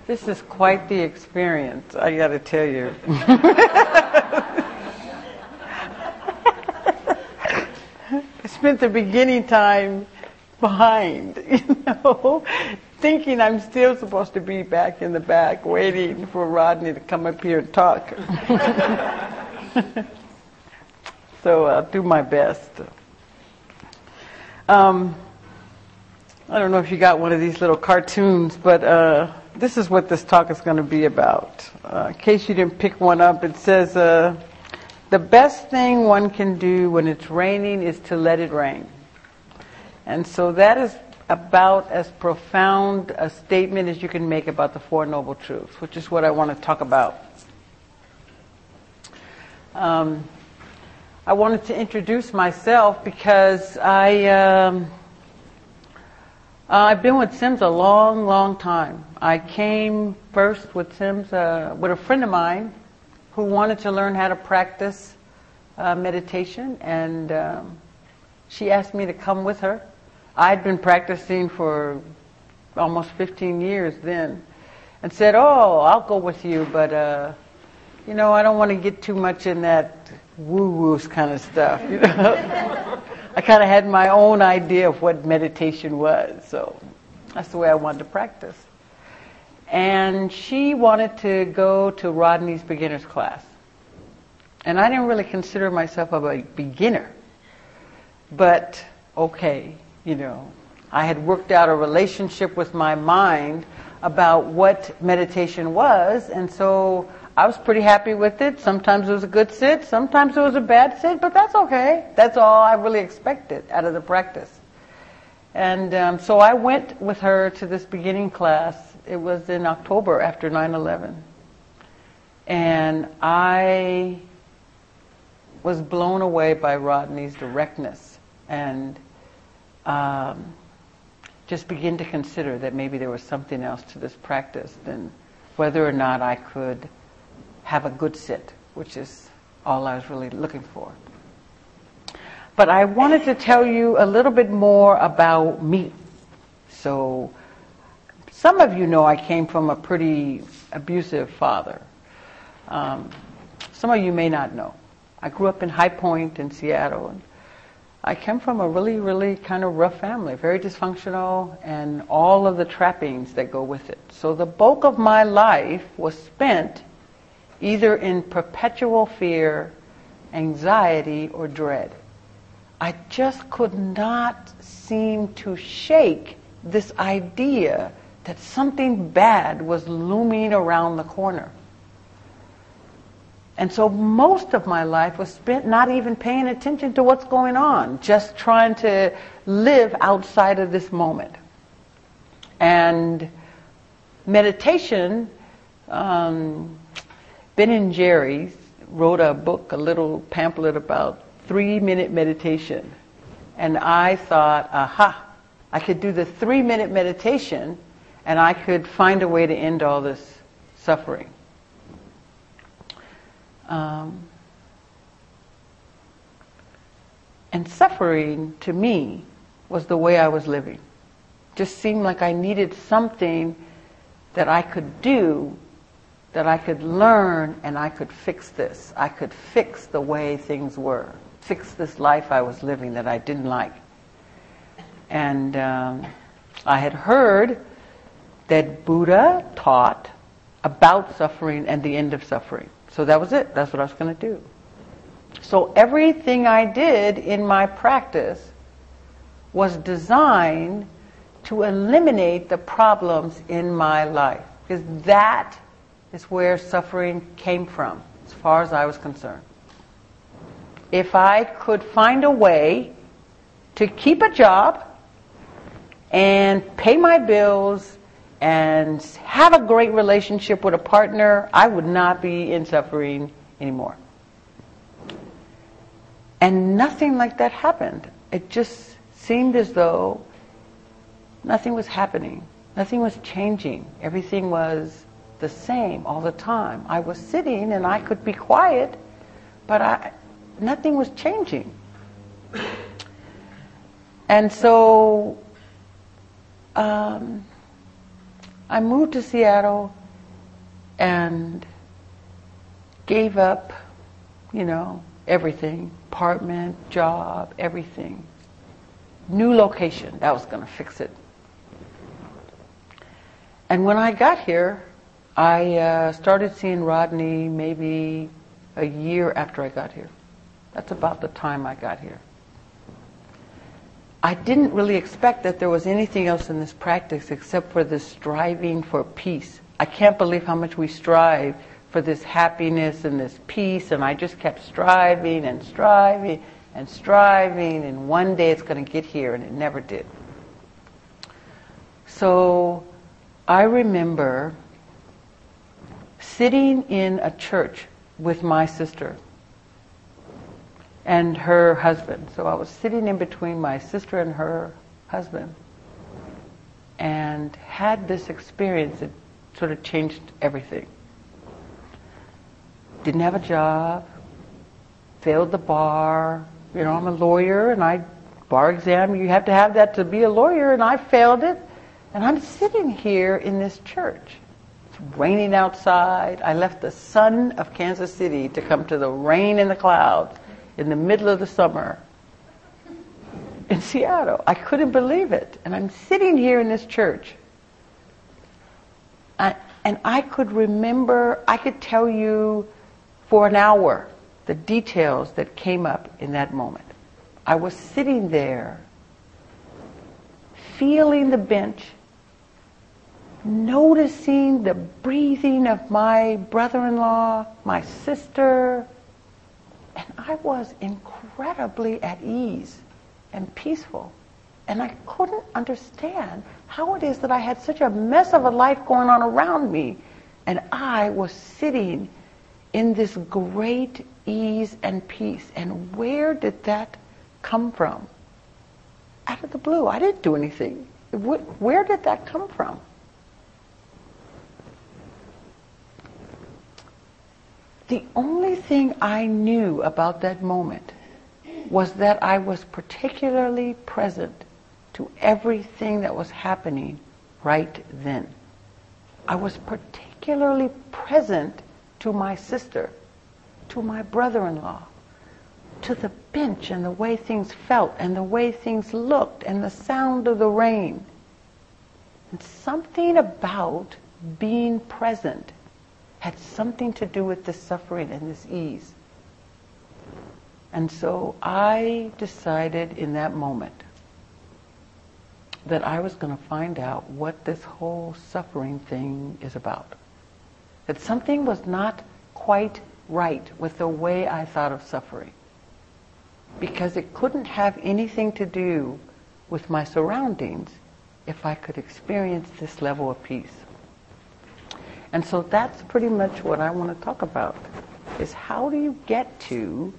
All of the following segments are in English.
This is quite the experience, I got to tell you. I spent the beginning time behind, thinking I'm still supposed to be back in the back, waiting for Rodney to come up here and talk. So I'll do my best. I don't know if you got one of these little cartoons, but this is what this talk is going to be about. In case you didn't pick one up, it says, the best thing one can do when it's raining is to let it rain. And so that is about as profound a statement as you can make about the Four Noble Truths, which is what I want to talk about. I wanted to introduce myself because I've been with Sims a long, long time. I came first with Sims with a friend of mine who wanted to learn how to practice meditation, and she asked me to come with her. I'd been practicing for almost 15 years then, and said, "Oh, I'll go with you, but I don't want to get too much in that woo-woo kind of stuff." I kind of had my own idea of what meditation was, so that's the way I wanted to practice. And she wanted to go to Rodney's beginner's class. And I didn't really consider myself a beginner. But, okay, I had worked out a relationship with my mind about what meditation was, and so I was pretty happy with it. Sometimes it was a good sit, sometimes it was a bad sit, but that's okay. That's all I really expected out of the practice. And so I went with her to this beginning class. It was in October after 9/11. And I was blown away by Rodney's directness, and just began to consider that maybe there was something else to this practice than whether or not I could have a good sit, which is all I was really looking for. But I wanted to tell you a little bit more about me. So some of you know I came from a pretty abusive father. Some of you may not know. I grew up in High Point in Seattle, and I came from a really, really kind of rough family, very dysfunctional, and all of the trappings that go with it. So the bulk of my life was spent either in perpetual fear, anxiety, or dread. I just could not seem to shake this idea that something bad was looming around the corner. And so most of my life was spent not even paying attention to what's going on, just trying to live outside of this moment. And meditation, Ben and Jerry's wrote a book, a little pamphlet about 3-minute meditation. And I thought, aha, I could do the 3-minute meditation and I could find a way to end all this suffering. And suffering, to me, was the way I was living. Just seemed like I needed something that I could do, that I could learn, and I could fix this. I could fix the way things were, fix this life I was living that I didn't like. And I had heard that Buddha taught about suffering and the end of suffering. So that was it. That's what I was going to do. So everything I did in my practice was designed to eliminate the problems in my life. Because that is where suffering came from, as far as I was concerned. If I could find a way to keep a job and pay my bills and have a great relationship with a partner, I would not be in suffering anymore. And nothing like that happened. It just seemed as though nothing was happening. Nothing was changing. Everything was the same all the time. I was sitting and I could be quiet, but nothing was changing. And so I moved to Seattle and gave up, everything, apartment, job, everything. New location, that was going to fix it. And when I got here, I started seeing Rodney maybe a year after I got here. That's about the time I got here. I didn't really expect that there was anything else in this practice except for this striving for peace. I can't believe how much we strive for this happiness and this peace, and I just kept striving and striving and striving, and one day it's going to get here, and it never did. So I remember sitting in a church with my sister and her husband. So I was sitting in between my sister and her husband and had this experience that sort of changed everything. Didn't have a job, failed the bar. I'm a lawyer, and bar exam, you have to have that to be a lawyer, and I failed it. And I'm sitting here in this church. It's raining outside. I left the sun of Kansas City to come to the rain and the clouds in the middle of the summer in Seattle. I couldn't believe it. And I'm sitting here in this church. And I could remember, I could tell you for an hour the details that came up in that moment. I was sitting there, feeling the bench, noticing the breathing of my brother-in-law, my sister, and I was incredibly at ease and peaceful. And I couldn't understand how it is that I had such a mess of a life going on around me, and I was sitting in this great ease and peace. And where did that come from? Out of the blue. I didn't do anything. Where did that come from? The only thing I knew about that moment was that I was particularly present to everything that was happening right then. I was particularly present to my sister, to my brother-in-law, to the bench and the way things felt and the way things looked and the sound of the rain. And something about being present had something to do with this suffering and this ease. And so I decided in that moment that I was going to find out what this whole suffering thing is about. That something was not quite right with the way I thought of suffering, because it couldn't have anything to do with my surroundings if I could experience this level of peace. And so that's pretty much what I want to talk about, is how do we get to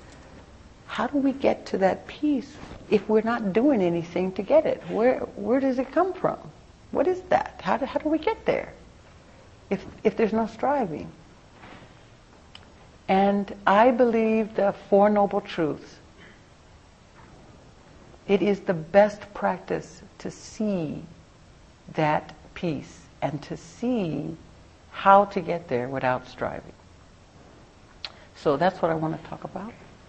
that peace if we're not doing anything to get it? Where does it come from? What is that? How do we get there if there's no striving? And I believe the Four Noble Truths. It is the best practice to see that peace and to see how to get there without striving. So that's what I want to talk about.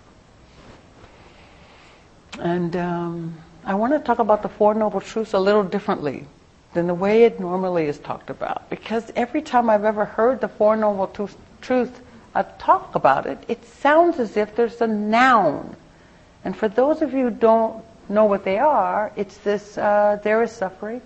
And I want to talk about the Four Noble Truths a little differently than the way it normally is talked about. Because every time I've ever heard the Four Noble Truths talk about it, it sounds as if there's a noun. And for those of you who don't know what they are, it's this, there is suffering.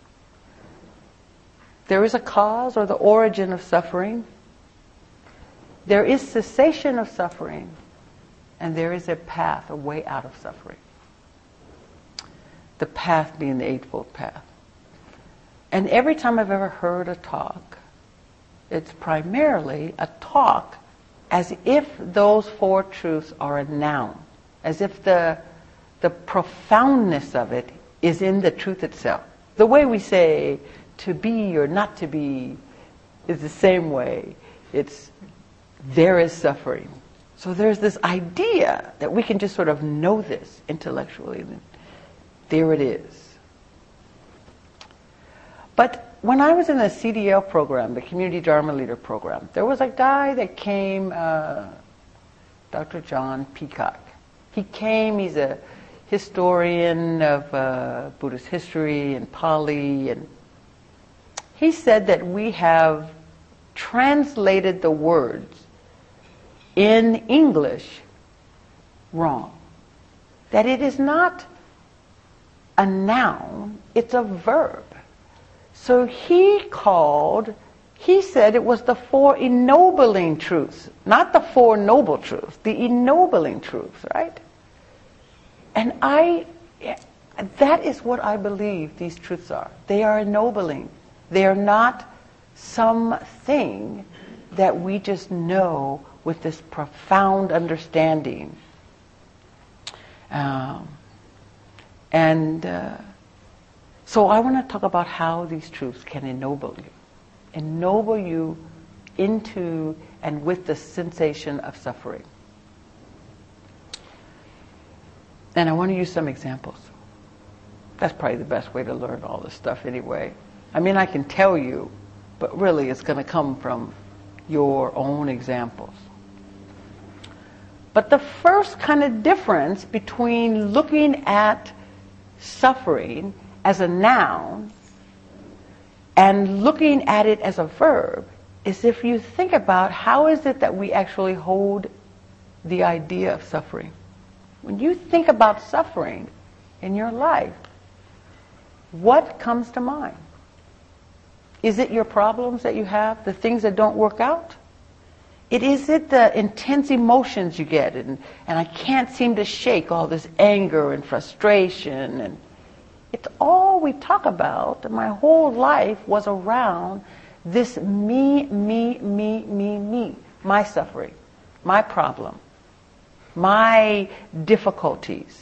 There is a cause or the origin of suffering. There is cessation of suffering. And there is a path, a way out of suffering. The path being the Eightfold Path. And every time I've ever heard a talk, it's primarily a talk as if those four truths are a noun. As if the profoundness of it is in the truth itself. The way we say to be or not to be is the same way. It's there is suffering. So there's this idea that we can just sort of know this intellectually. There it is. But when I was in the CDL program, the Community Dharma Leader program, there was a guy that came, Dr. John Peacock. He came, he's a historian of Buddhist history and Pali, and he said that we have translated the words in English wrong. That it is not a noun, it's a verb. So he said it was the four ennobling truths, not the four noble truths, the ennobling truths, right? And that is what I believe these truths are. They are ennobling. They are not something that we just know with this profound understanding. So I want to talk about how these truths can ennoble you into and with the sensation of suffering. And I want to use some examples. That's probably the best way to learn all this stuff anyway. I mean, I can tell you, but really it's going to come from your own examples. But the first kind of difference between looking at suffering as a noun and looking at it as a verb is if you think about how is it that we actually hold the idea of suffering. When you think about suffering in your life, what comes to mind? Is it your problems that you have, the things that don't work out? Is it the intense emotions you get, and I can't seem to shake all this anger and frustration, and it's all we talk about. My whole life was around this me, my suffering, my problem, my difficulties.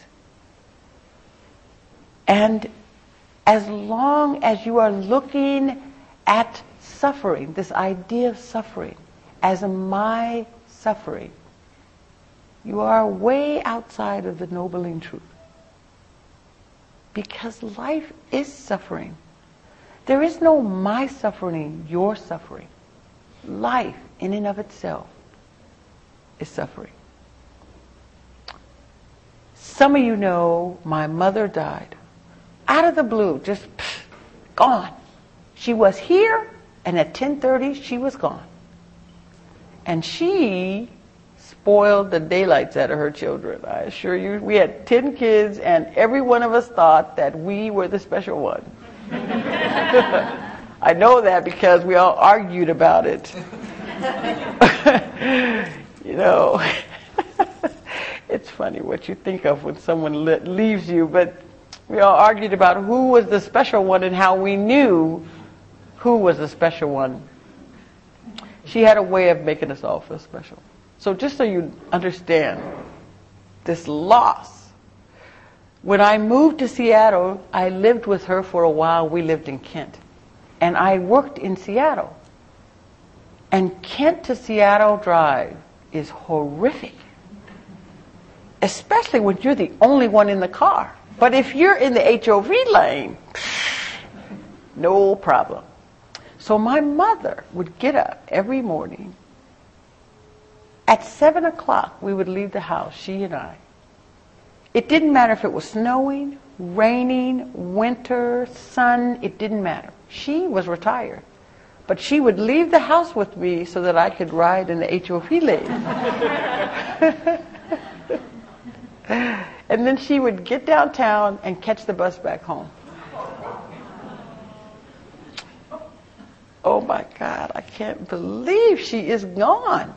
And as long as you are looking at suffering, this idea of suffering, as my suffering, you are way outside of the ennobling truth. Because life is suffering. There is no my suffering, your suffering. Life, in and of itself, is suffering. Some of you know my mother died. Out of the blue, just gone. She was here, and at 10:30, she was gone. And she spoiled the daylights out of her children. I assure you, we had 10 kids, and every one of us thought that we were the special one. I know that because we all argued about it. You know, it's funny what you think of when someone leaves you, but we all argued about who was the special one and how we knew who was the special one. She had a way of making us all feel special. So just so you understand this loss, when I moved to Seattle, I lived with her for a while. We lived in Kent. And I worked in Seattle. And Kent to Seattle Drive is horrific. Especially when you're the only one in the car. But if you're in the HOV lane, no problem. So my mother would get up every morning. At 7 o'clock, we would leave the house, she and I. It didn't matter if it was snowing, raining, winter, sun, it didn't matter. She was retired. But she would leave the house with me so that I could ride in the HOV lane. And then she would get downtown and catch the bus back home. Oh my God, I can't believe she is gone.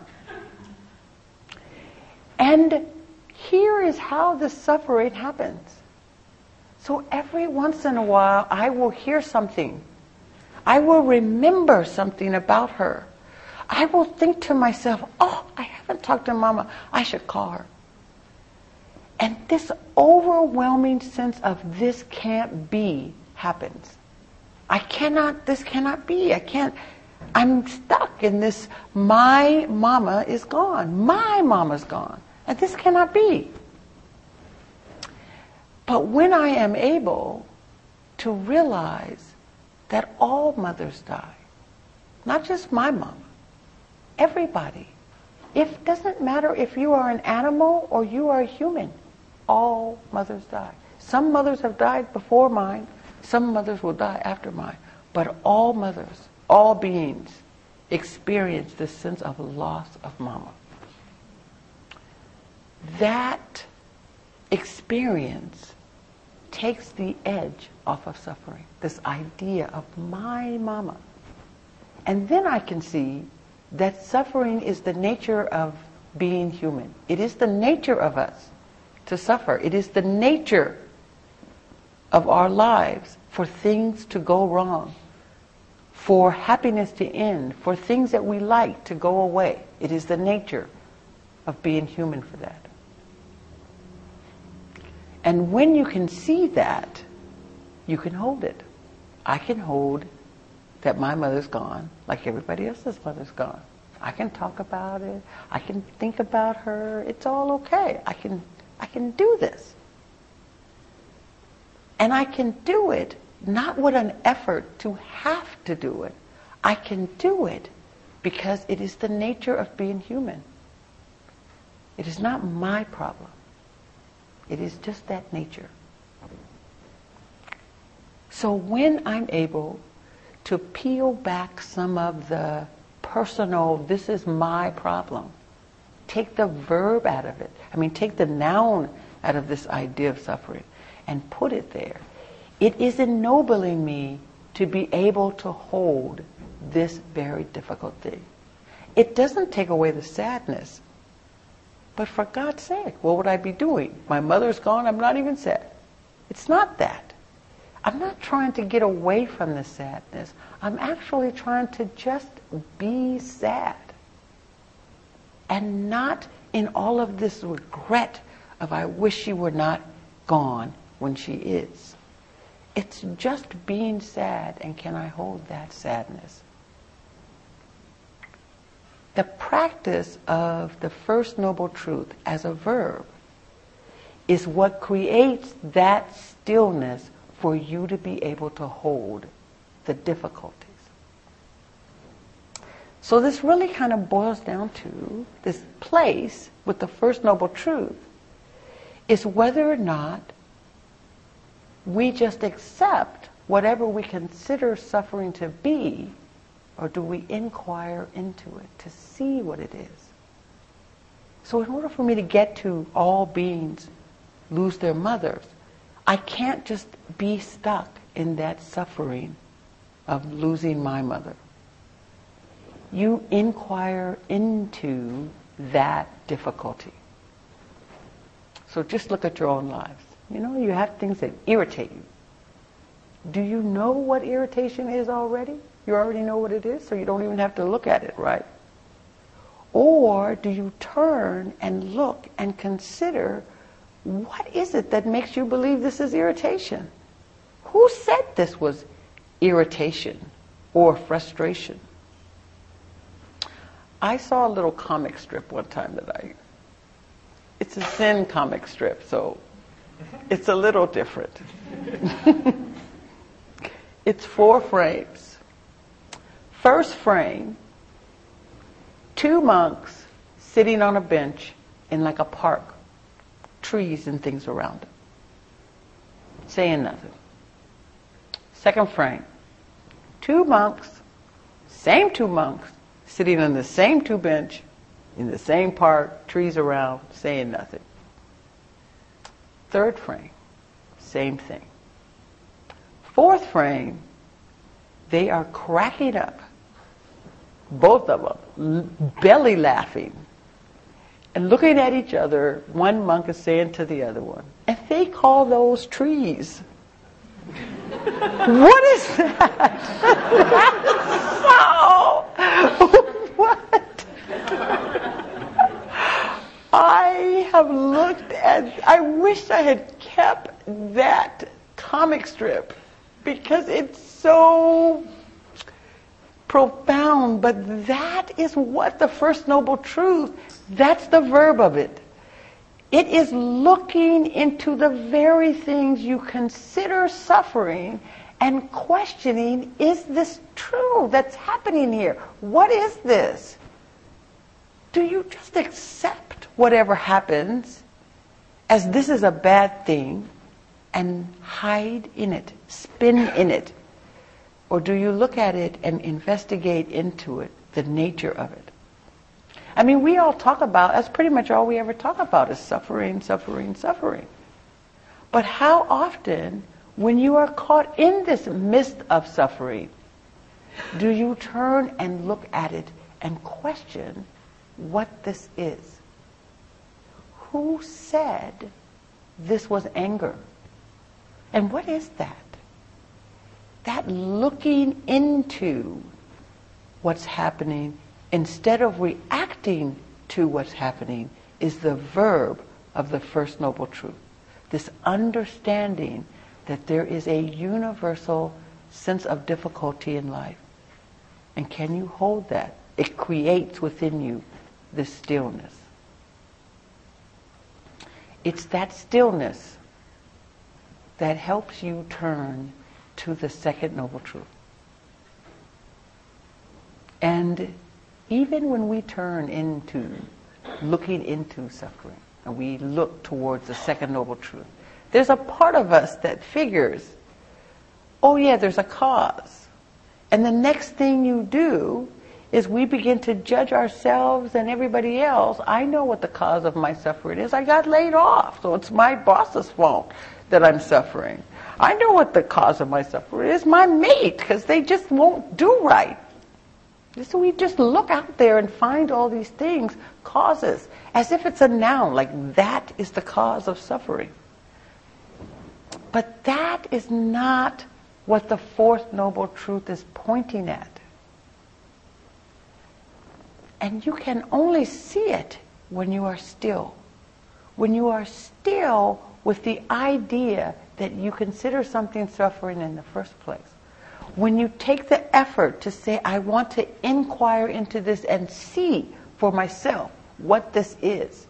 And here is how the suffering happens. So every once in a while, I will hear something. I will remember something about her. I will think to myself, oh, I haven't talked to Mama. I should call her. And this overwhelming sense of this can't be happens. This cannot be. I'm stuck in this, my mama is gone. My mama's gone. And this cannot be. But when I am able to realize that all mothers die. Not just my mama. Everybody. It doesn't matter if you are an animal or you are a human. All mothers die. Some mothers have died before mine. Some mothers will die after mine. But all mothers, all beings, experience this sense of loss of mama. That experience takes the edge off of suffering. This idea of my mama. And then I can see that suffering is the nature of being human. It is the nature of us to suffer. It is the nature of our lives for things to go wrong, for happiness to end, for things that we like to go away. It is the nature of being human for that. And when you can see that, you can hold it. I can hold that my mother's gone, like everybody else's mother's gone. I can talk about it. I can think about her. It's all okay. I can do this. And I can do it not with an effort to have to do it. I can do it because it is the nature of being human. It is not my problem. It is just that nature. So when I'm able to peel back some of the personal, this is my problem, take the verb out of it, take the noun out of this idea of suffering and put it there, it is ennobling me to be able to hold this very difficult thing. It doesn't take away the sadness. But for God's sake, what would I be doing? My mother's gone, I'm not even sad. It's not that. I'm not trying to get away from the sadness. I'm actually trying to just be sad. And not in all of this regret of I wish she were not gone when she is. It's just being sad, and can I hold that sadness? The practice of the First Noble Truth as a verb is what creates that stillness for you to be able to hold the difficulties. So this really kind of boils down to this place with the First Noble Truth is whether or not we just accept whatever we consider suffering to be, or do we inquire into it to see what it is? So in order for me to get to all beings lose their mothers, I can't just be stuck in that suffering of losing my mother. You inquire into that difficulty. So just look at your own lives. You have things that irritate you. Do you know what irritation is already? You already know what it is, so you don't even have to look at it, right? Or do you turn and look and consider, what is it that makes you believe this is irritation? Who said this was irritation or frustration? I saw a little comic strip one time it's a Zen comic strip, so it's a little different. It's 4 frames. First frame, 2 monks sitting on a bench in like a park, trees and things around them, saying nothing. Second frame, 2 monks, same 2 monks, sitting on the same 2 bench, in the same park, trees around, saying nothing. Third frame, same thing. Fourth frame, they are cracking up, both of them, belly laughing, and looking at each other. One monk is saying to the other one, and they call those trees. What is that? What? I have looked at, I wish I had kept that comic strip because it's so profound, but that is what the First Noble Truth, that's the verb of it. It is looking into the very things you consider suffering and questioning, is this true that's happening here? What is this? Do you just accept whatever happens as this is a bad thing and hide in it, spin in it? Or do you look at it and investigate into it, the nature of it? I mean, we all talk about, that's pretty much all we ever talk about is suffering, suffering, suffering. But how often, when you are caught in this mist of suffering, do you turn and look at it and question what this is? Who said this was anger? And what is that? That looking into what's happening instead of reacting to what's happening is the verb of the First Noble Truth. This understanding that there is a universal sense of difficulty in life. And can you hold that? It creates within you this stillness. It's that stillness that helps you turn to the Second Noble Truth. And even when we turn into looking into suffering, and we look towards the Second Noble Truth, there's a part of us that figures, oh yeah, there's a cause. And the next thing you do is we begin to judge ourselves and everybody else. I know what the cause of my suffering is. I got laid off, so it's my boss's fault that I'm suffering. I know what the cause of my suffering is. My mate, because they just won't do right. So we just look out there and find all these things, causes, as if it's a noun, like that is the cause of suffering. But that is not what the Fourth Noble Truth is pointing at. And you can only see it when you are still. When you are still with the idea that you consider something suffering in the first place. When you take the effort to say, I want to inquire into this and see for myself what this is,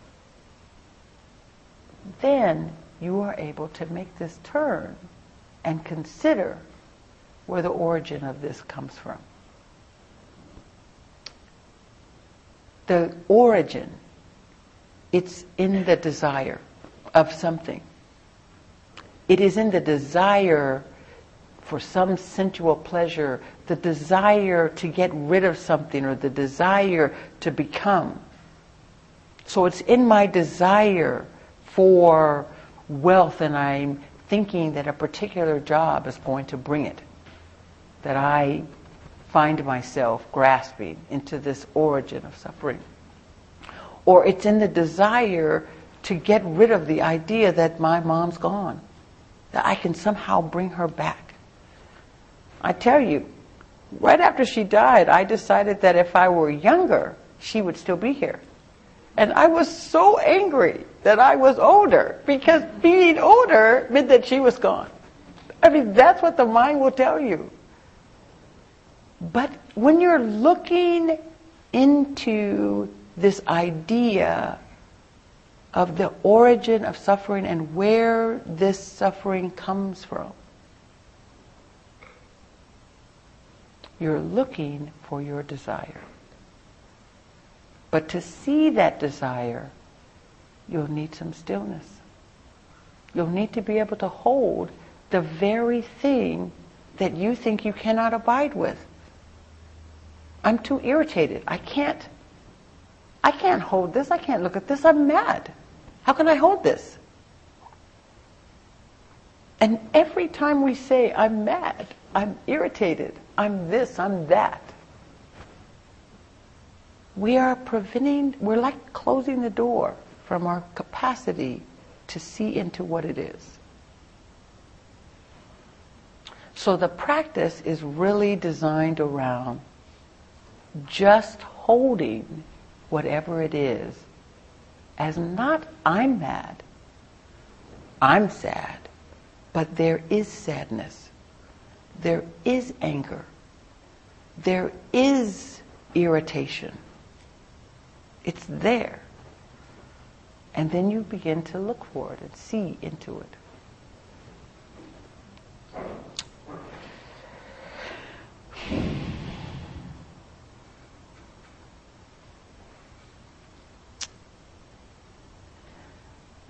then you are able to make this turn and consider where the origin of this comes from. The origin, it's in the desire of something. It is in the desire for some sensual pleasure, the desire to get rid of something, or the desire to become. So it's in my desire for wealth, and I'm thinking that a particular job is going to bring it, that I find myself grasping into this origin of suffering. Or it's in the desire to get rid of the idea that my mom's gone, that I can somehow bring her back. I tell you, right after she died, I decided that if I were younger, she would still be here. And I was so angry that I was older, because being older meant that she was gone. I mean, that's what the mind will tell you. But when you're looking into this idea of the origin of suffering and where this suffering comes from, you're looking for your desire. But to see that desire, you'll need some stillness. You'll need to be able to hold the very thing that you think you cannot abide with. I'm too irritated. I can't hold this. I can't look at this. I'm mad. How can I hold this? And every time we say, I'm mad, I'm irritated, I'm this, I'm that, we're like closing the door from our capacity to see into what it is. So the practice is really designed around just holding whatever it is as not I'm mad, I'm sad, but there is sadness, there is anger, there is irritation. It's there. And then you begin to look for it and see into it.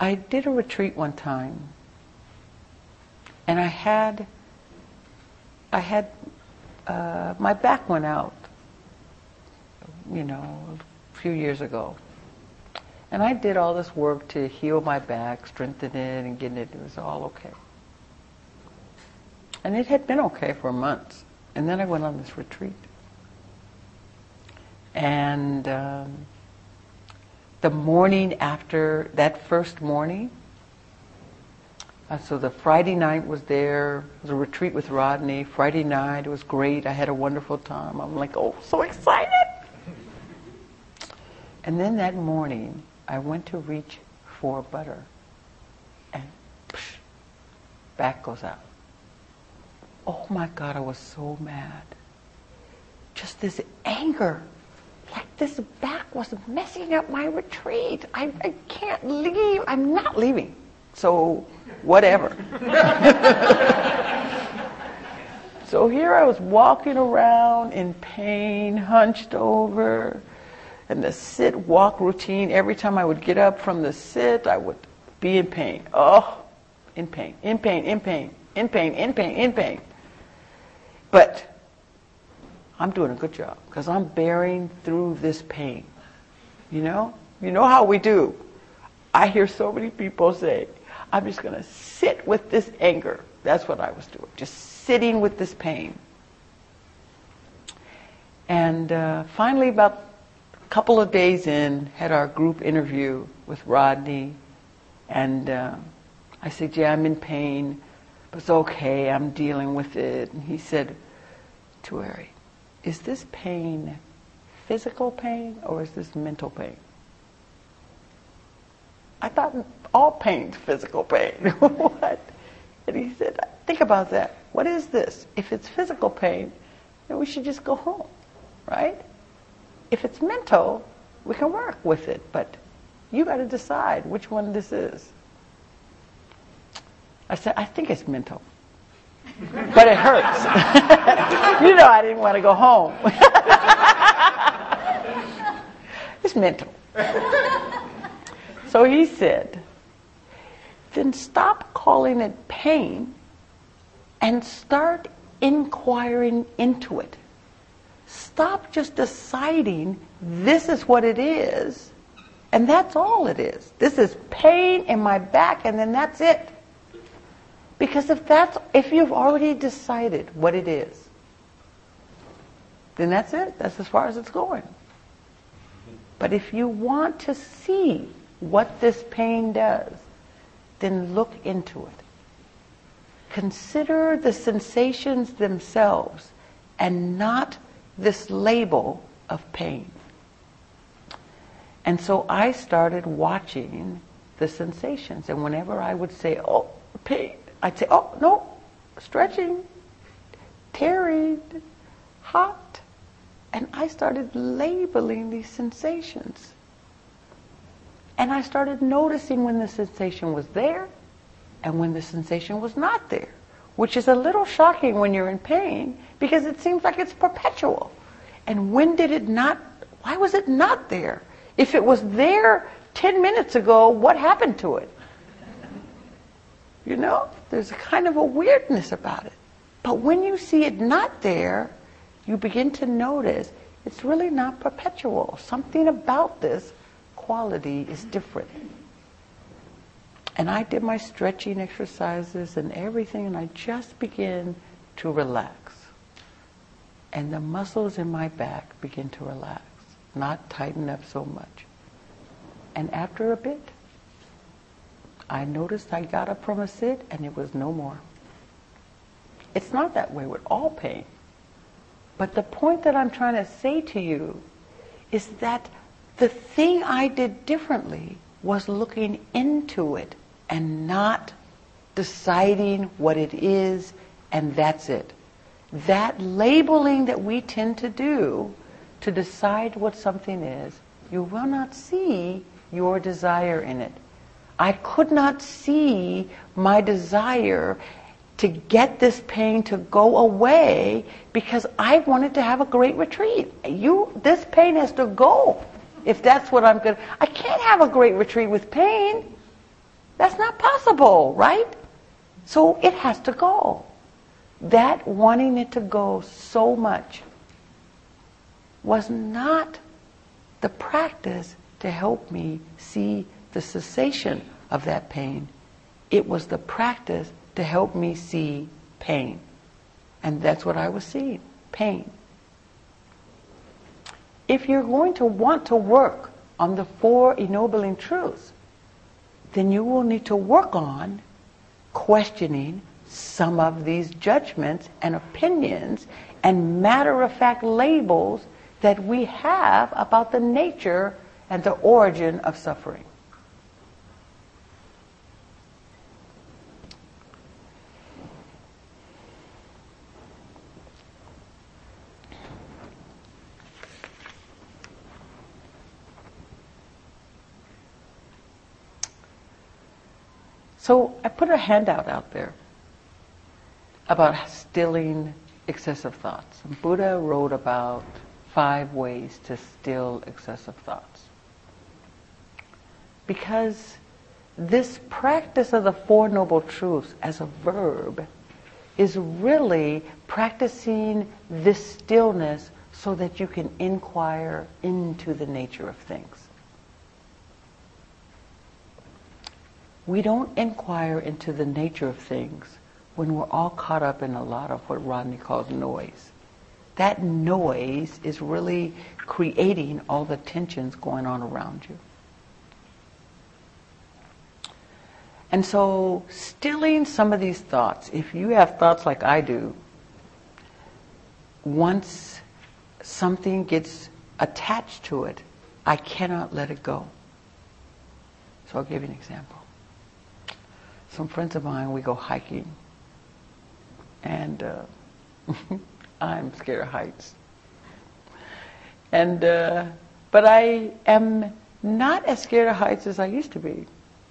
I did a retreat one time, and I had my back went out, a few years ago. And I did all this work to heal my back, strengthen it, and get it. It was all okay. And it had been okay for months. And then I went on this retreat. And the morning after, that first morning, so the Friday night was there. It was a retreat with Rodney. Friday night, it was great. I had a wonderful time. I'm like, oh, so excited. And then that morning, I went to reach for butter, and psh, back goes out. Oh my God, I was so mad. Just this anger. Like this back was messing up my retreat. I can't leave. I'm not leaving. So, whatever. So here I was walking around in pain, hunched over, and the sit-walk routine, every time I would get up from the sit, I would be in pain. Oh, in pain, in pain, in pain, in pain, in pain, in pain. But I'm doing a good job because I'm bearing through this pain. You know how we do. I hear so many people say, I'm just going to sit with this anger. That's what I was doing, just sitting with this pain. And finally, about a couple of days in, had our group interview with Rodney. And I said, yeah, I'm in pain, but it's okay, I'm dealing with it. And he said, Tuere, is this pain physical pain or is this mental pain? I thought all pain's physical pain. What? And he said, think about that. What is this? If it's physical pain, then we should just go home, right? If it's mental, we can work with it, but you got to decide which one this is. I said, I think it's mental. But it hurts. I didn't want to go home. It's mental. So he said, then stop calling it pain and start inquiring into it. Stop just deciding this is what it is, and that's all it is. This is pain in my back, and then that's it. Because if you've already decided what it is, then that's it. That's as far as it's going. But if you want to see what this pain does, then look into it. Consider the sensations themselves and not this label of pain. And so I started watching the sensations. And whenever I would say, oh, pain, I'd say, oh, no, stretching, tearing, hot. And I started labeling these sensations. And I started noticing when the sensation was there and when the sensation was not there, which is a little shocking when you're in pain because it seems like it's perpetual. And why was it not there? If it was there 10 minutes ago, what happened to it? There's a kind of a weirdness about it. But when you see it not there, you begin to notice it's really not perpetual. Something about this quality is different. And I did my stretching exercises and everything, and I just began to relax. And the muscles in my back begin to relax, not tighten up so much. And after a bit, I noticed I got up from a sit and it was no more. It's not that way with all pain. But the point that I'm trying to say to you is that the thing I did differently was looking into it and not deciding what it is and that's it. That labeling that we tend to do to decide what something is, you will not see your desire in it. I could not see my desire to get this pain to go away because I wanted to have a great retreat. This pain has to go if that's what I'm going to. I can't have a great retreat with pain. That's not possible, right? So it has to go. That wanting it to go so much was not the practice to help me see the cessation of that pain. It was the practice to help me see pain. And that's what I was seeing, pain. If you're going to want to work on the 4 ennobling truths, then you will need to work on questioning some of these judgments and opinions and matter-of-fact labels that we have about the nature and the origin of suffering. So I put a handout out there about stilling excessive thoughts. And Buddha wrote about 5 ways to still excessive thoughts. Because this practice of the 4 Noble Truths as a verb is really practicing this stillness so that you can inquire into the nature of things. We don't inquire into the nature of things when we're all caught up in a lot of what Rodney calls noise. That noise is really creating all the tensions going on around you. And so, stilling some of these thoughts, if you have thoughts like I do, once something gets attached to it, I cannot let it go. So I'll give you an example. Some friends of mine, we go hiking, and I'm scared of heights. And but I am not as scared of heights as I used to be.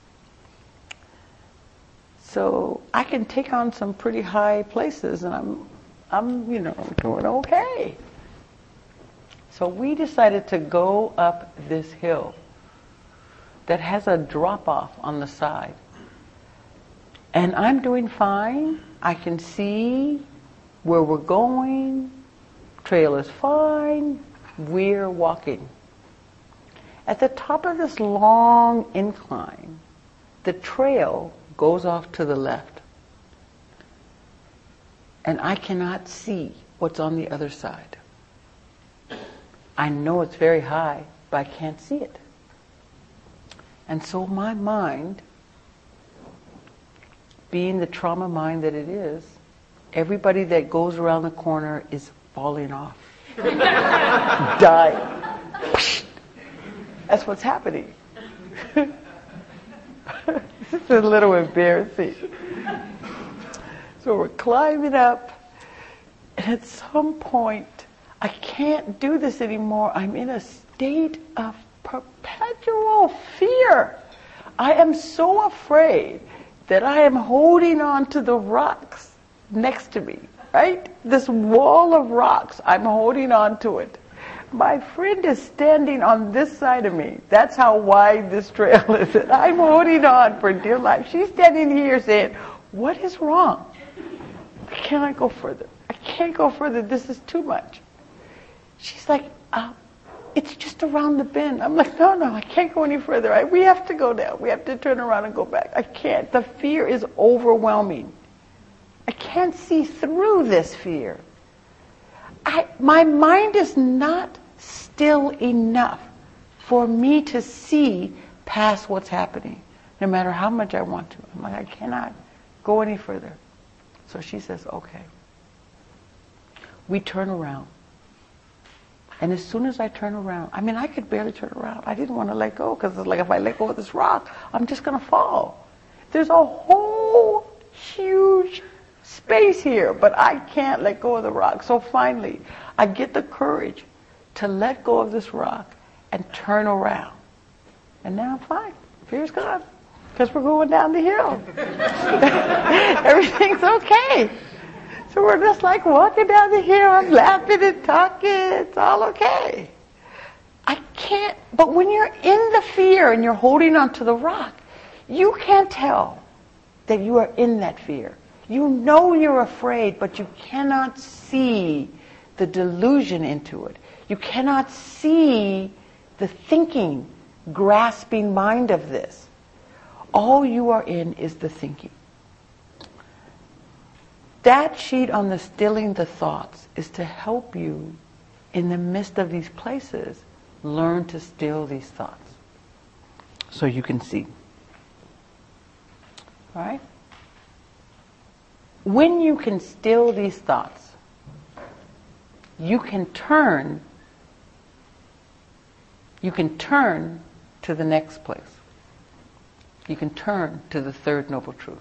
So I can take on some pretty high places, and I'm doing okay. So we decided to go up this hill that has a drop off on the side. And I'm doing fine. I can see where we're going. Trail is fine. We're walking. At the top of this long incline, the trail goes off to the left. And I cannot see what's on the other side. I know it's very high, but I can't see it. And so my mind, being the trauma mind that it is, everybody that goes around the corner is falling off. Dying. That's what's happening. This is a little embarrassing. So we're climbing up, and at some point, I can't do this anymore. I'm in a state of perpetual fear. I am so afraid that I am holding on to the rocks next to me, right? This wall of rocks, I'm holding on to it. My friend is standing on this side of me. That's how wide this trail is. And I'm holding on for dear life. She's standing here saying, what is wrong? I cannot go further. I can't go further. This is too much. She's like, it's just around the bend. I'm like, no, I can't go any further. We have to go down. We have to turn around and go back. I can't. The fear is overwhelming. I can't see through this fear. My mind is not still enough for me to see past what's happening, no matter how much I want to. I'm like, I cannot go any further. So she says, okay. We turn around. And as soon as I turn around, I could barely turn around. I didn't want to let go because it's like if I let go of this rock, I'm just going to fall. There's a whole huge space here, but I can't let go of the rock. So finally, I get the courage to let go of this rock and turn around. And now I'm fine. Fear's gone because we're going down the hill. Everything's okay. So we're just like walking down the hill, I'm laughing and talking, it's all okay. I can't, but when you're in the fear and you're holding onto the rock, You can't tell that you are in that fear. You know you're afraid, but you cannot see the delusion into it. You cannot see the thinking, grasping mind of this. All you are in is the thinking. That sheet on the stilling the thoughts is to help you in the midst of these places learn to still these thoughts so you can see. All right? When you can still these thoughts, you can turn to the next place. You can turn to the third noble truth.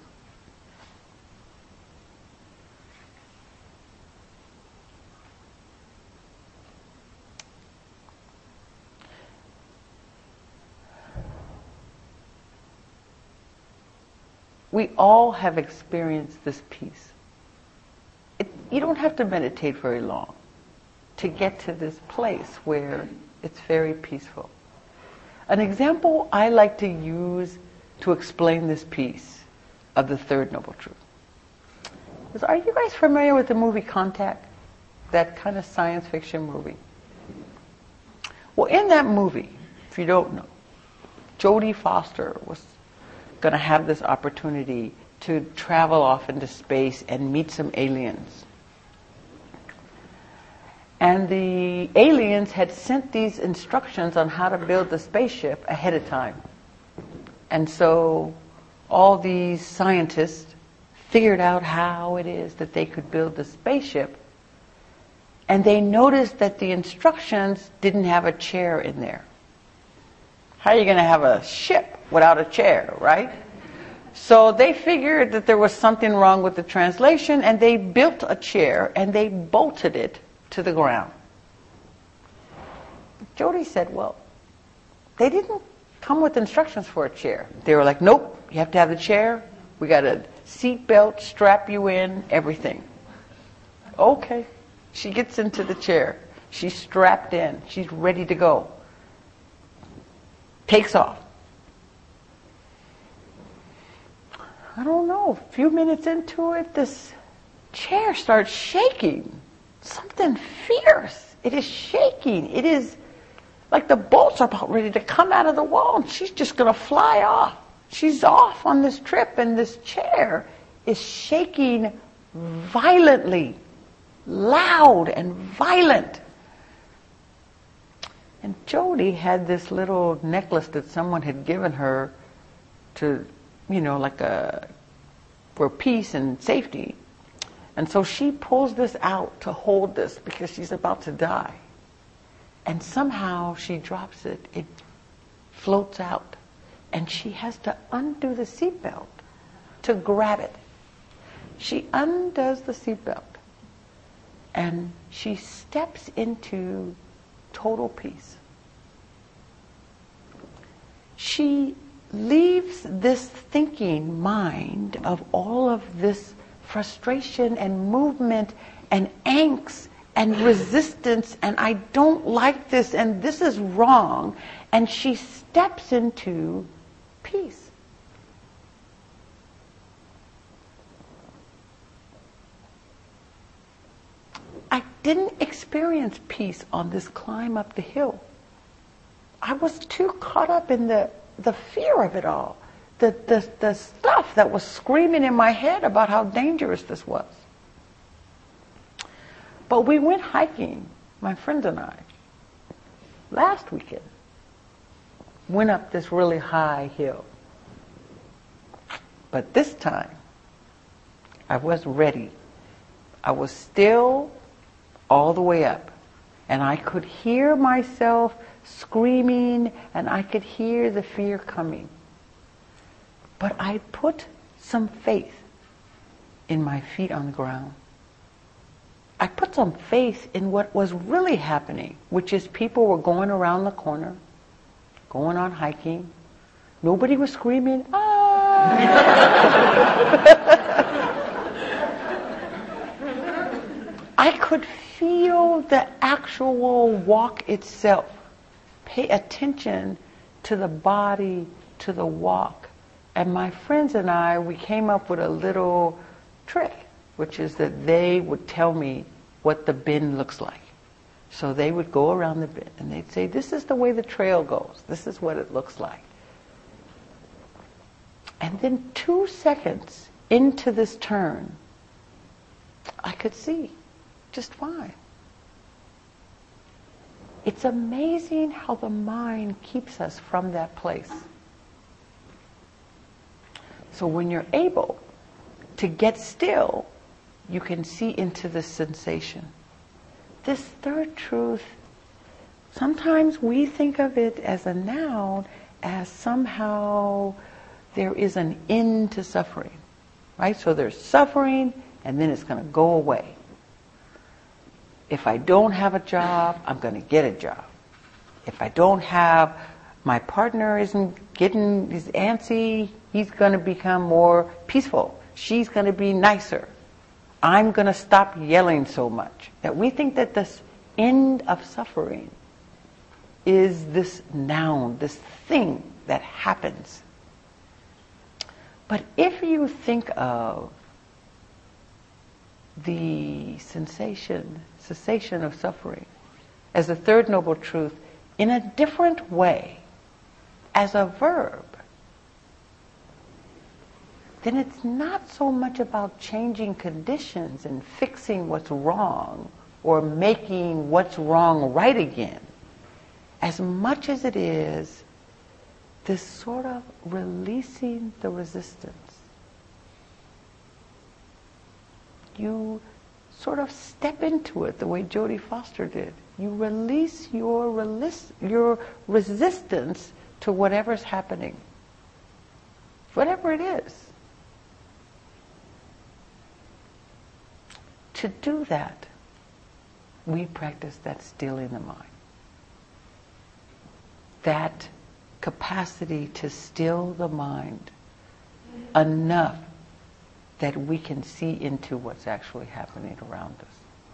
We all have experienced this peace. You don't have to meditate very long to get to this place where it's very peaceful. An example I like to use to explain this peace of the third noble truth is, are you guys familiar with the movie Contact? That kind of science fiction movie. Well, in that movie, if you don't know, Jodie Foster was going to have this opportunity to travel off into space and meet some aliens. And the aliens had sent these instructions on how to build the spaceship ahead of time. And so all these scientists figured out how it is that they could build the spaceship. And they noticed that the instructions didn't have a chair in there. How are you going to have a ship without a chair, right? So they figured that there was something wrong with the translation, and they built a chair and they bolted it to the ground. Jodie said, well, they didn't come with instructions for a chair. They were like, nope, you have to have the chair. We got a seat belt, strap you in, everything. Okay. She gets into the chair. She's strapped in. She's ready to go. Takes off. I don't know, a few minutes into it, this chair starts shaking. Something fierce. It is shaking. It is like the bolts are about ready to come out of the wall, and she's just going to fly off. She's off on this trip, and this chair is shaking violently, loud and violent. And Jodie had this little necklace that someone had given her to, for peace and safety. And so she pulls this out to hold this because she's about to die. And somehow she drops it. It floats out. And she has to undo the seatbelt to grab it. She undoes the seatbelt. And she steps into total peace. She leaves this thinking mind of all of this frustration and movement and angst and resistance, and I don't like this, and this is wrong, and she steps into peace. I didn't experience peace on this climb up the hill. I was too caught up in the fear of it all. The stuff that was screaming in my head about how dangerous this was. But we went hiking, my friend and I, last weekend. Went up this really high hill. But this time, I was ready. I was still all the way up. And I could hear myself screaming, and I could hear the fear coming. But I put some faith in my feet on the ground. I put some faith in what was really happening, which is people were going around the corner, going on hiking. Nobody was screaming, ah! I could feel the actual walk itself. Pay attention to the body, to the walk, And my friends and I, we came up with a little trick, which is that they would tell me what the bin looks like. So they would go around the bin and they'd say, this is the way the trail goes. This is what it looks like. And then 2 seconds into this turn, I could see just fine. It's amazing how the mind keeps us from that place. So when you're able to get still, you can see into the sensation. This third truth, sometimes we think of it as a noun, as somehow there is an end to suffering, right? So there's suffering, and then it's going to go away. If I don't have a job, I'm going to get a job. If I don't have, my partner is antsy, he's going to become more peaceful. She's going to be nicer. I'm going to stop yelling so much. That we think that this end of suffering is this noun, this thing that happens. But if you think of the cessation of suffering as the third noble truth in a different way, as a verb, then it's not so much about changing conditions and fixing what's wrong or making what's wrong right again, as much as it is this sort of releasing the resistance. You sort of step into it the way Jodie Foster did. You release your resistance to whatever's happening, whatever it is. To do that, we practice that stilling the mind. That capacity to still the mind enough that we can see into what's actually happening around us.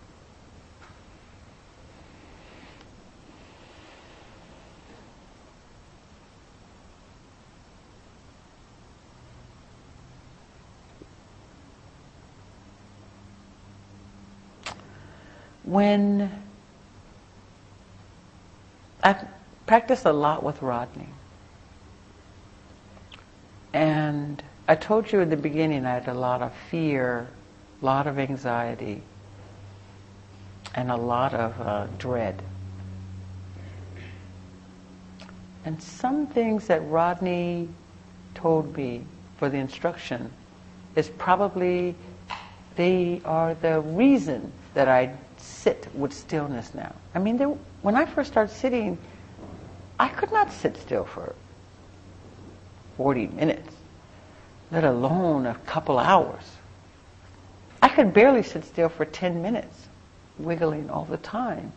When I've practiced a lot with Rodney, and I told you in the beginning I had a lot of fear, a lot of anxiety, and a lot of dread. And some things that Rodney told me for the instruction is probably, they are the reason that I sit with stillness now. I mean, when I first started sitting, I could not sit still for 40 minutes, let alone a couple hours. I could barely sit still for 10 minutes, wiggling all the time.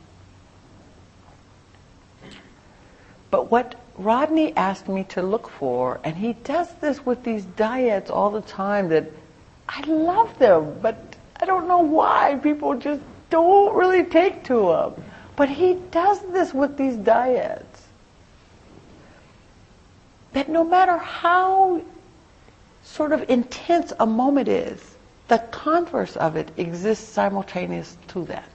But what Rodney asked me to look for, and he does this with these dyads all the time, that I love them, but I don't know why people just don't really take to them. But he does this with these dyads. That no matter how sort of intense a moment is, the converse of it exists simultaneous to that.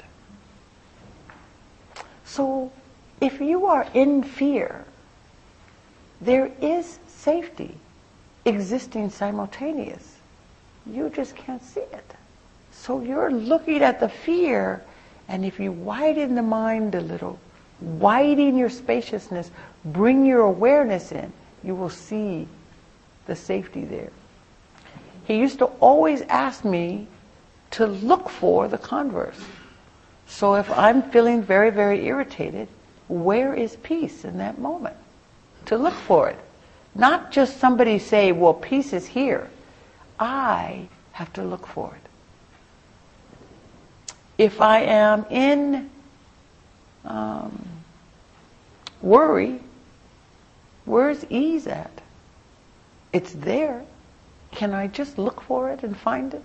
So if you are in fear, there is safety existing simultaneous. You just can't see it. So you're looking at the fear, and if you widen the mind a little, widen your spaciousness, bring your awareness in, you will see the safety there. He used to always ask me to look for the converse. So if I'm feeling very, very irritated, where is peace in that moment? To look for it. Not just somebody say, well, peace is here. I have to look for it. If I am in worry, where's ease at? It's there. Can I just look for it and find it?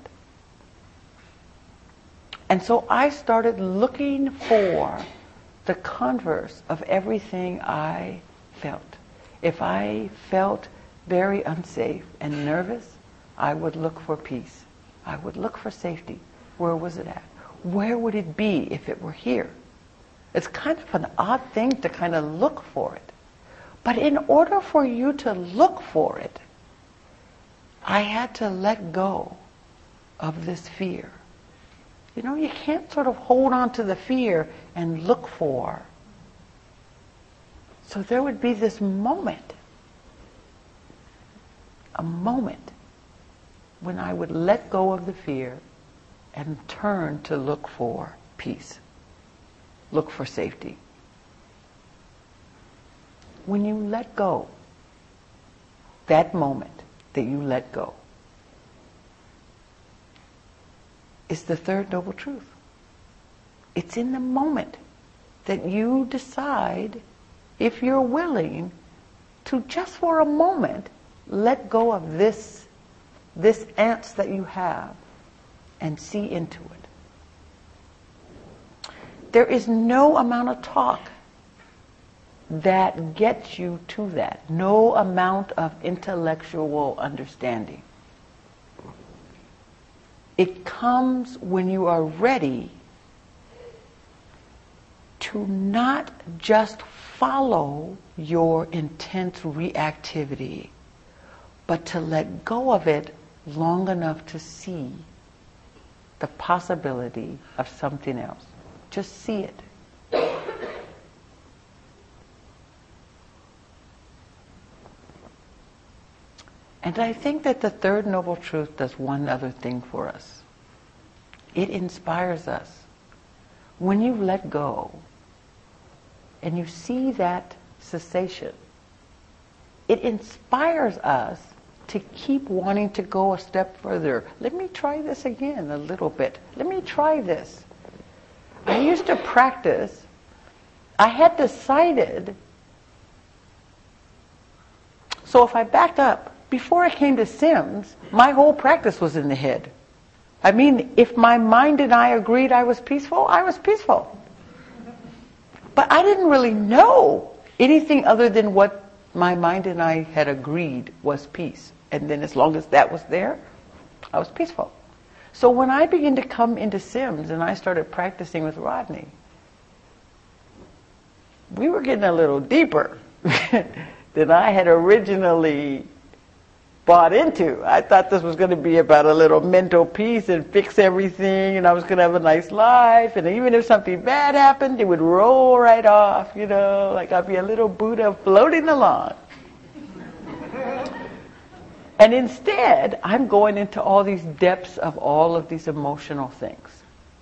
And so I started looking for the converse of everything I felt. If I felt very unsafe and nervous, I would look for peace. I would look for safety. Where was it at? Where would it be if it were here? It's kind of an odd thing to kind of look for it. But in order for you to look for it, I had to let go of this fear. You know, you can't sort of hold on to the fear and look for. So there would be this moment, a moment, when I would let go of the fear and turn to look for peace, look for safety. When you let go, that moment that you let go is the third noble truth. It's in the moment that you decide, if you're willing, to just for a moment let go of this ants that you have and see into it. There is no amount of talk that gets you to that. No amount of intellectual understanding. It comes when you are ready to not just follow your intense reactivity, but to let go of it long enough to see the possibility of something else. Just see it. And I think that the third noble truth does one other thing for us. It inspires us. When you let go and you see that cessation, it inspires us to keep wanting to go a step further. Let me try this again a little bit. Let me try this. I used to practice. I had decided. So if I backed up, before I came to Sims, my whole practice was in the head. I mean, if my mind and I agreed I was peaceful, I was peaceful. But I didn't really know anything other than what my mind and I had agreed was peace. And then as long as that was there, I was peaceful. So when I began to come into Sims and I started practicing with Rodney, we were getting a little deeper than I had originally bought into. I thought this was going to be about a little mental peace and fix everything, and I was going to have a nice life, and even if something bad happened, it would roll right off, you know, like I'd be a little Buddha floating along. And instead, I'm going into all these depths of all of these emotional things.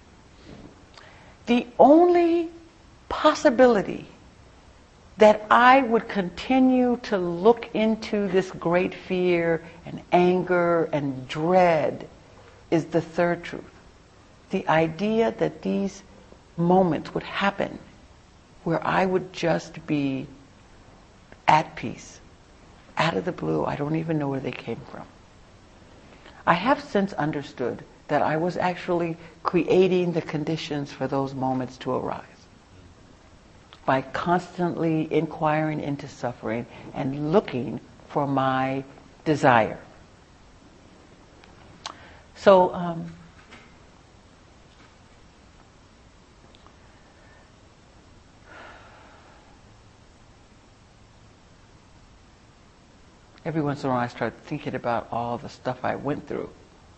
The only possibility that I would continue to look into this great fear and anger and dread is the third truth. The idea that these moments would happen where I would just be at peace, out of the blue. I don't even know where they came from. I have since understood that I was actually creating the conditions for those moments to arise by constantly inquiring into suffering and looking for my desire. So, every once in a while I start thinking about all the stuff I went through.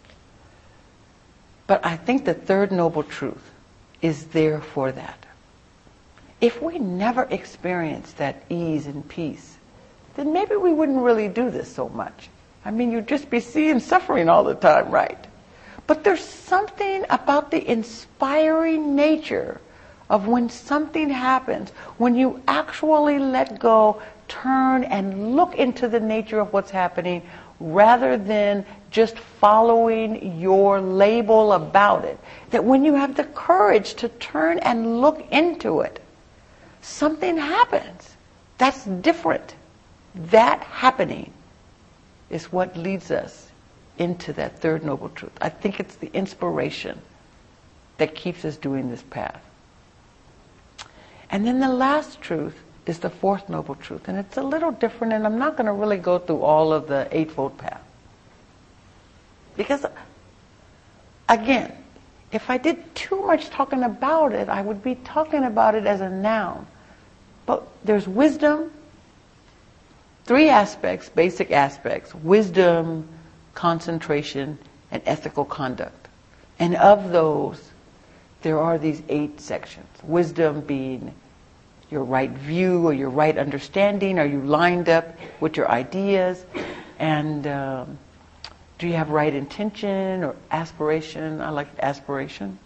But I think the third noble truth is there for that. If we never experienced that ease and peace, then maybe we wouldn't really do this so much. I mean, you'd just be seeing suffering all the time, right? But there's something about the inspiring nature of when something happens, when you actually let go, turn and look into the nature of what's happening rather than just following your label about it. That when you have the courage to turn and look into it, something happens. That's different. That happening is what leads us into that third noble truth. I think it's the inspiration that keeps us doing this path. And then the last truth is the fourth noble truth. And it's a little different, and I'm not going to really go through all of the Eightfold Path. Because, again, if I did too much talking about it, I would be talking about it as a noun. But there's wisdom, three aspects, basic aspects: wisdom, concentration, and ethical conduct. And of those, there are these 8 sections. Wisdom being your right view or your right understanding. Are you lined up with your ideas? And do you have right intention or aspiration? I like aspiration.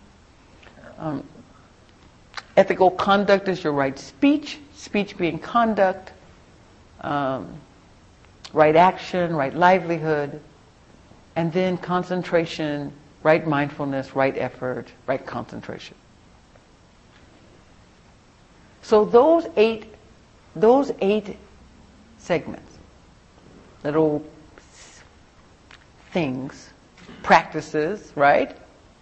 Ethical conduct is your right speech. Speech being conduct. Right action, right livelihood. And then concentration, right mindfulness, right effort, right concentration. So those eight segments, little things, practices, right?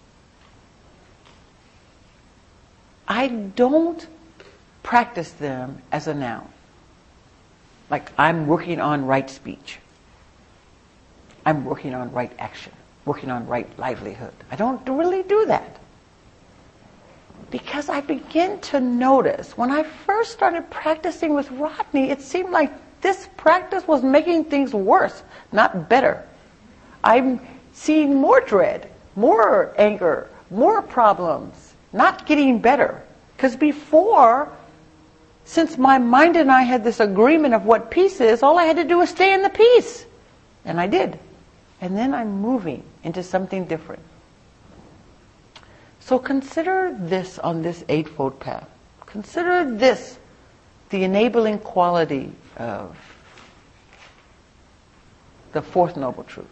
I don't practice them as a noun. Like, I'm working on right speech. I'm working on right action, working on right livelihood. I don't really do that. Because I begin to notice, when I first started practicing with Rodney, it seemed like this practice was making things worse, not better. I'm seeing more dread, more anger, more problems, not getting better. Because before, since my mind and I had this agreement of what peace is, all I had to do was stay in the peace. And I did. And then I'm moving into something different. So consider this on this Eightfold Path. Consider this the enabling quality of the Fourth Noble Truth.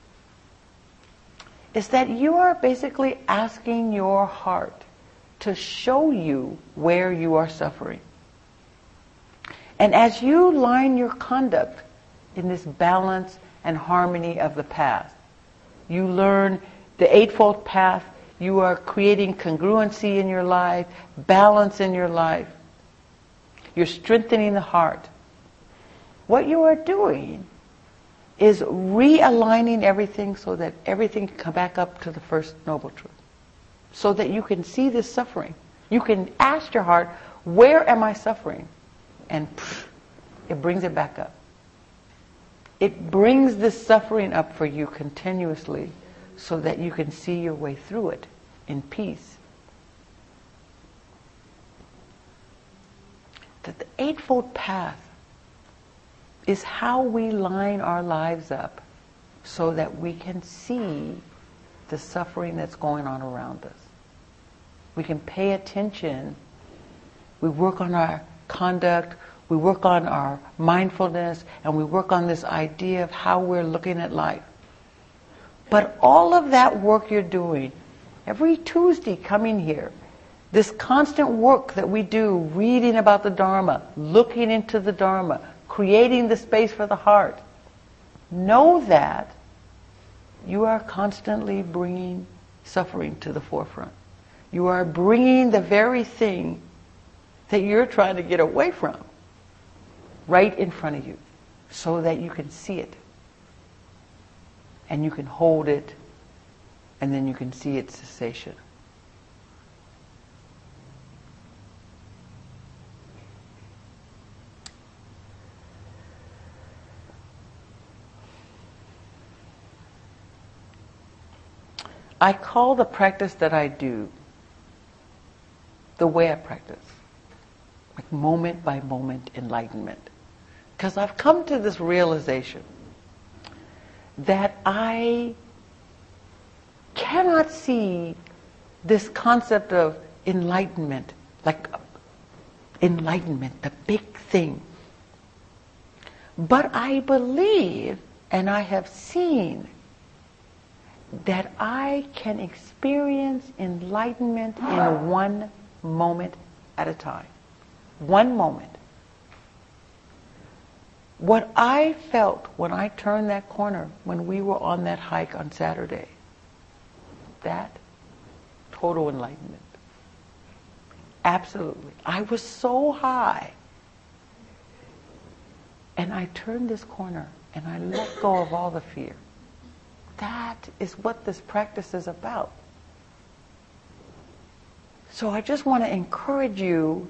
Is that you are basically asking your heart to show you where you are suffering. And as you line your conduct in this balance and harmony of the path, you learn the Eightfold Path. You are creating congruency in your life, balance in your life. You're strengthening the heart. What you are doing is realigning everything so that everything can come back up to the First Noble Truth. So that you can see this suffering. You can ask your heart, where am I suffering? And it brings it back up. It brings this suffering up for you continuously, so that you can see your way through it in peace. That the Eightfold Path is how we line our lives up so that we can see the suffering that's going on around us. We can pay attention. We work on our conduct. We work on our mindfulness. And we work on this idea of how we're looking at life. But all of that work you're doing, every Tuesday coming here, this constant work that we do, reading about the Dharma, looking into the Dharma, creating the space for the heart, know that you are constantly bringing suffering to the forefront. You are bringing the very thing that you're trying to get away from right in front of you, so that you can see it. And you can hold it, and then you can see its cessation. I call the practice that I do the way I practice, like moment by moment enlightenment. Because I've come to this realization that I cannot see this concept of enlightenment, like enlightenment, the big thing. But I believe, and I have seen, that I can experience enlightenment in one moment at a time. One moment. What I felt when I turned that corner, when we were on that hike on Saturday, that total enlightenment. Absolutely. I was so high and I turn this corner and I let go of all the fear. That is what this practice is about. So I just want to encourage you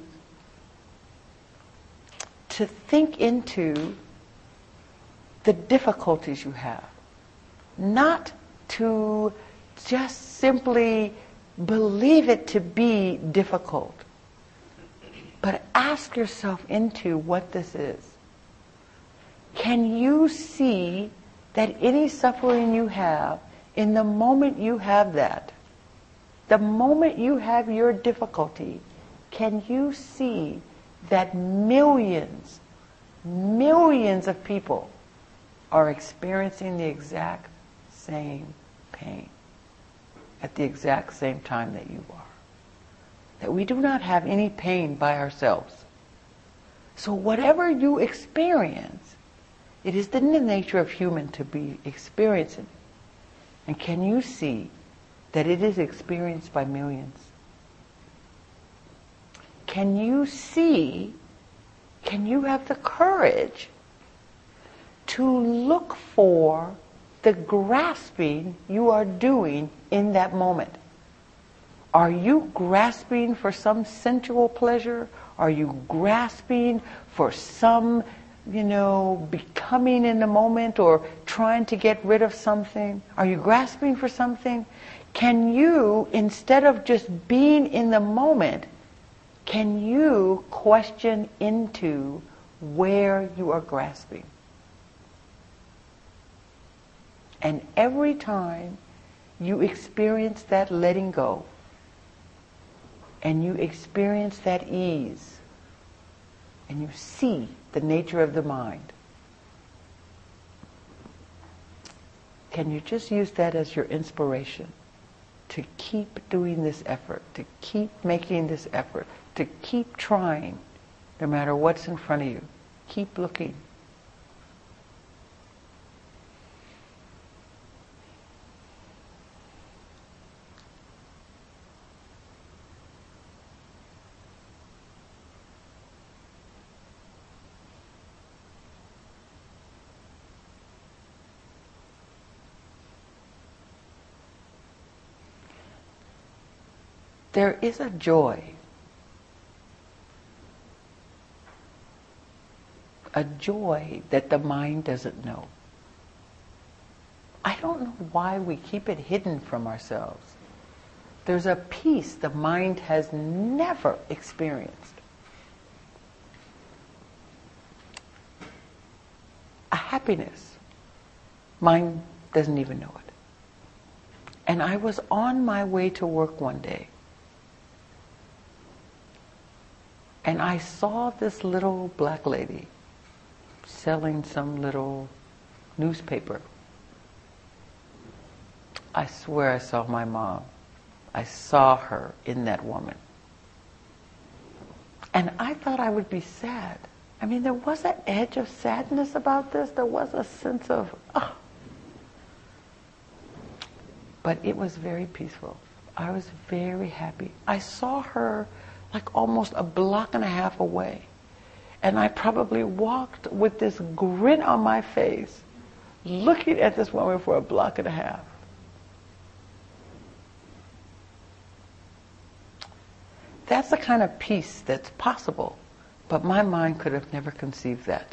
to think into the difficulties you have. Not to just simply believe it to be difficult, but ask yourself into what this is. Can you see that any suffering you have, in the moment you have that, the moment you have your difficulty, can you see that millions of people are experiencing the exact same pain at the exact same time that you are? That we do not have any pain by ourselves. So whatever you experience, it is in the nature of human to be experiencing. And can you see that it is experienced by millions? Can you see, can you have the courage to look for the grasping you are doing in that moment? Are you grasping for some sensual pleasure? Are you grasping for some, becoming in the moment or trying to get rid of something? Are you grasping for something? Can you, instead of just being in the moment, can you question into where you are grasping? And every time you experience that letting go, and you experience that ease, and you see the nature of the mind, can you just use that as your inspiration to keep doing this effort, to keep making this effort, to keep trying, no matter what's in front of you. Keep looking. There is a joy, that the mind doesn't know. I don't know why we keep it hidden from ourselves. There's a peace the mind has never experienced. A happiness. Mind doesn't even know it. And I was on my way to work one day, and I saw this little black lady selling some little newspaper. I swear I saw my mom. I saw her in that woman. And I thought I would be sad. I mean, there was an edge of sadness about this. There was a sense of, oh. But it was very peaceful. I was very happy. I saw her like almost a block and a half away. And I probably walked with this grin on my face, looking at this woman for a block and a half. That's the kind of peace that's possible, but my mind could have never conceived that.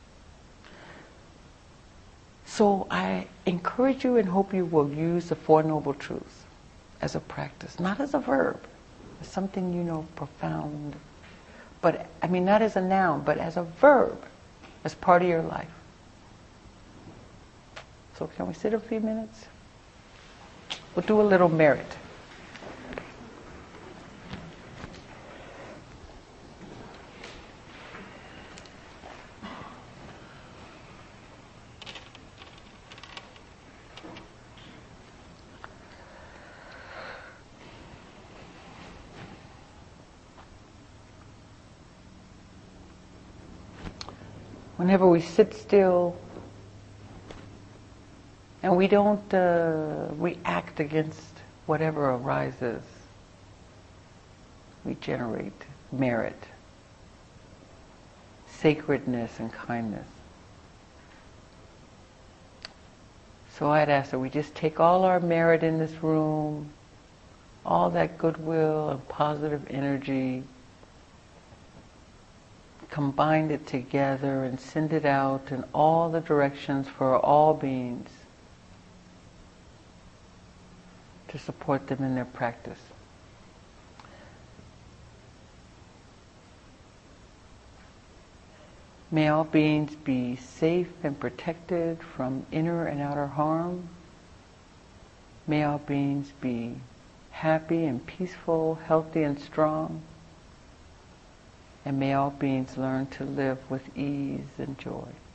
So I encourage you and hope you will use the Four Noble Truths as a practice, not as a verb, as something profound. But, not as a noun, but as a verb, as part of your life. So can we sit a few minutes? We'll do a little merit. Whenever we sit still and we don't react against whatever arises, we generate merit, sacredness, and kindness. So I'd ask that we just take all our merit in this room, all that goodwill and positive energy, combine it together and send it out in all the directions for all beings to support them in their practice. May all beings be safe and protected from inner and outer harm. May all beings be happy and peaceful, healthy and strong. And may all beings learn to live with ease and joy.